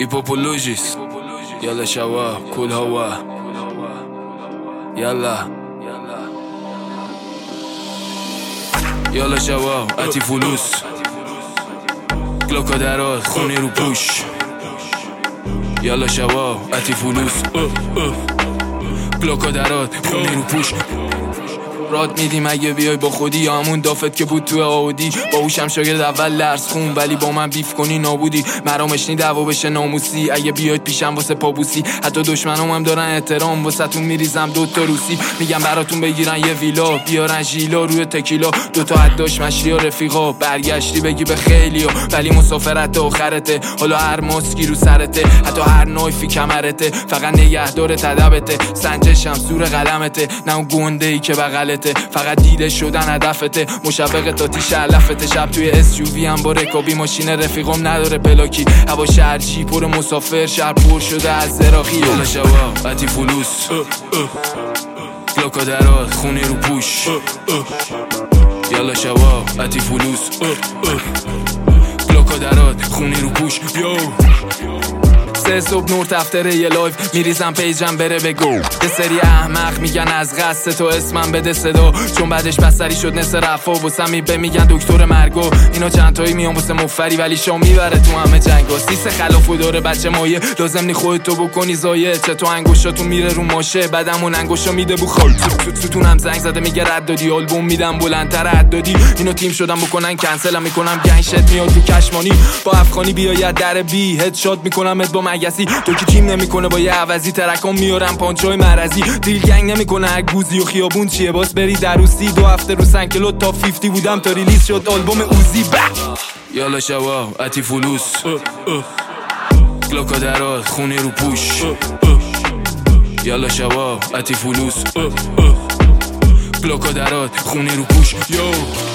ایپوپولوژیس یالا شوا کل هوا یالا شوا اتی فلوس کلاکا درات خونی رو پوش یالا شوا اتی فلوس کلاکا درات خونی رو پوش راد میدیم اگه بیای با خودی یا همون دافت که بود تو آودی باهوشم شاگرد اول درس خون ولی با من بیف کنی نابودی مرامشنی دعوا بشه ناموسی اگه بیاید پیشم واسه پابوسی حتی دشمنام هم دارن احترام واسه تون میریزم دوتا روسی میگم براتون بگیرن یه ویلا بیارن ژیلا روی تکیلا دوتا حداش مشری و رفیقا برگشتی بگی به خیلیا ولی مسافرت آخرته حالا هر ماسکی رو سرته حتی هر نایفی کمرته فقط نگهدار تدبته سنجشم زور قلمته نه اون گنده ای که بغلته فقط دیده شدن هدفته مشوق تا تیش علفته شب توی SUV هم با رکابی ماشین رفیقم نداره پلاکی هوا شهر جی پر مسافر شهر پر شده از زراقی یالا شوا اتی فلوس کلاکا درات خونی رو پوش یالا شوا اتی فلوس کلاکا درات خونی رو پوش سه صبح نور تفتره یه لایف میریزم پیجم بره بگو یه سری احمق میگن از قصد تو اسمم بده صدا چون بعدش بستری شد نصف رفا واسم میگن دکتر مرگو اینا چند تایی میان واسه مفری ولی شام میبره تو همه جنگا سیس خلافو داره بچه مایه لازم نی خودتو بکنی زایه چه تو انگوشاتون میره رو ماشه بعدمون انگوشا میده بو خال ستونم زنگ زده میگه رد دادی آلبوم میدم بلندتر رد دادی اینو تیم شدم بکنن کنسلم میکنم گنشت میاد تو کشمانی با افغانی بیاید در بی هدشات میکنم با مگسی تو که تیم نمیکنه با یه عوضی ترکام میارم پانچای مرزی دیل گنگ نمیکنه گوزی و خیابون چیه باس بری دروسی 2 هفته رو سنکلو تا 50 بودم تا ریلیز شد آلبوم اوزی یالا شوا اتی فلوس کلاکا درات خونی رو پوش یالا شوا اتی فلوس کلاکا درات خونی رو پوش